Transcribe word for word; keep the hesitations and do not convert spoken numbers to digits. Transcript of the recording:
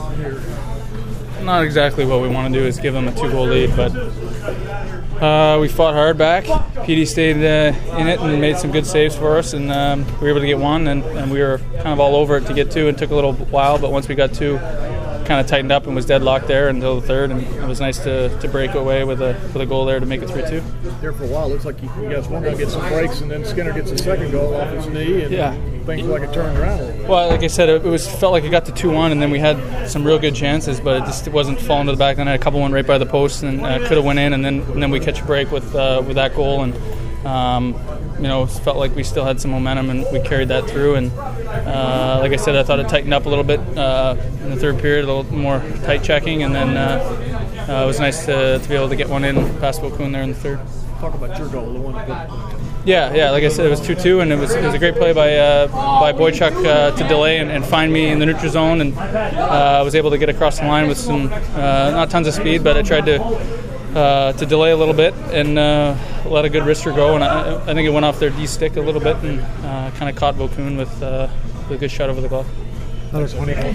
here? Not exactly what we want to do is give them a two-goal lead, but uh, we fought hard back. P D stayed uh, in it and made some good saves for us, and um, we were able to get one, and, and we were kind of all over it to get two. It took a little while, but once we got two, kind of tightened up and was deadlocked there until the third, and it was nice to, to break away with a with a goal there to make it three two. There for a while, it looks like you, you guys one guy gets some breaks, and then Skinner gets a second goal off his knee, and yeah. things like it turned around a little bit. Well, like I said, it, it was felt like it got to two one, and then we had some real good chances, but it just it wasn't falling to the back. Then I had a couple went right by the post, and uh, could have went in, and then and then we catch a break with uh, with that goal, and um, you know, felt like we still had some momentum, and we carried that through. And uh, like I said, I thought it tightened up a little bit uh, in the third period, a little more tight checking, and then uh, uh, it was nice to, to be able to get one in past Vokoun there in the third. Talk about your goal, the one that. Yeah, yeah. Like I said, it was two two, and it was it was a great play by uh, by Boychuk uh, to delay and, and find me in the neutral zone, and uh, I was able to get across the line with some uh, not tons of speed, but I tried to uh, to delay a little bit and uh, let a good wrister go, and I, I think it went off their D stick a little bit and uh, kind of caught Vokoun with, uh, with a good shot over the glove. That was funny.